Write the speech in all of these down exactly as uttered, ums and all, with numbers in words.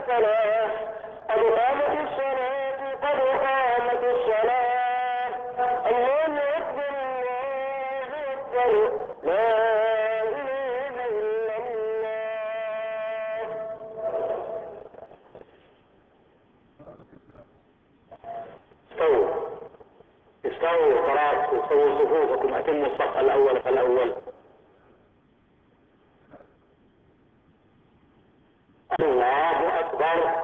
الفلاح قد قامت الصلاة قد قامت الصلاة الله أكبر الله أكبر لا إله إلا الله. استووا استووا خلاص استووا صفوفكم أتموا الصف الأول فالأول. الله أكبر.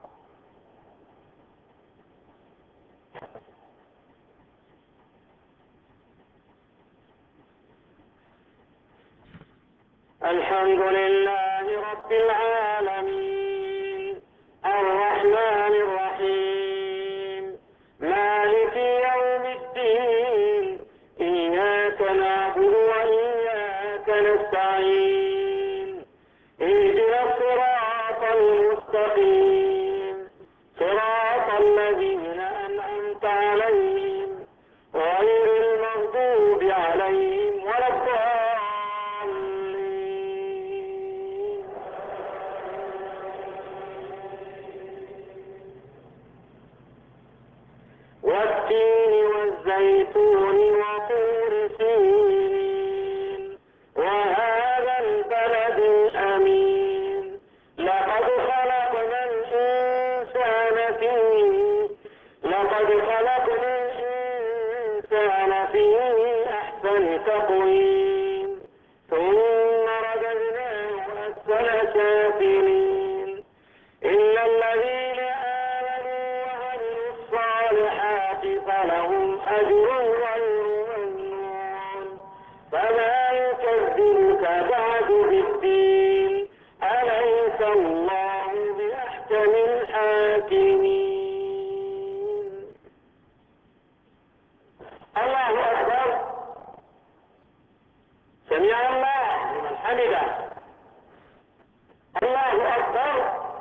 الحمد لله رب العالمين الرحمن الرحيم مالك يوم الدين إياك نعبد وإياك نستعين اهدنا الصراط المستقيم صراط الذين أنعمت عليهم غير المغضوب عليهم ولا الضالين. والتين والزيتون وطور سينين وهذا البلد الأمين لقد خلقنا الإنسان فيه لقد خلقنا الإنسان في أحسن تقويم ثم رددناه أسفل سافلين إلا الذين آمنوا وعملوا الصالحات فلهم أجر غير ممنون فما يكذبك بعد بالدين أليس الله بأحكم الحاكمين. الله أكبر. سمع الله لمن حمده. الله أكبر.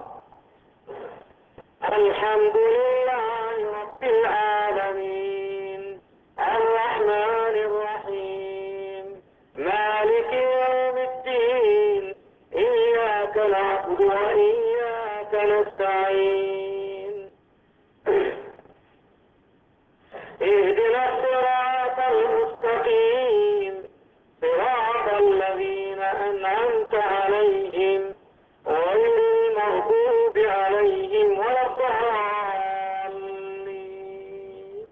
الحمد لله رب العالمين الرحمن الرحيم مالك يوم الدين إياك نعبد وإياك نستعين اهدنا الصراط المستقيم صراط الذين أنعمت عليهم غير المغضوب عليهم ولا الضالين.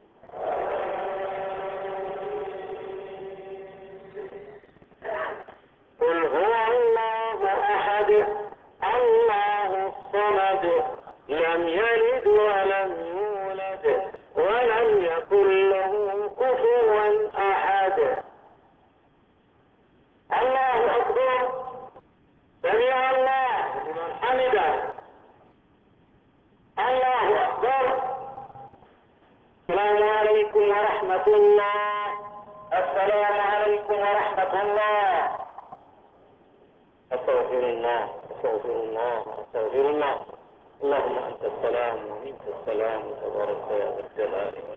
قل هو الله أحد الله الصمد لم يلد ولم يولد ولم يكن له كفوا أحد. الله أكبر. سمع الله لمن حمده. الله أكبر. السلام عليكم ورحمة الله. السلام عليكم ورحمة الله. أستغفر الله أستغفر الله أستغفر الله. اللهم أنت السلام ومنك السلام تبارك يا ذا الجلال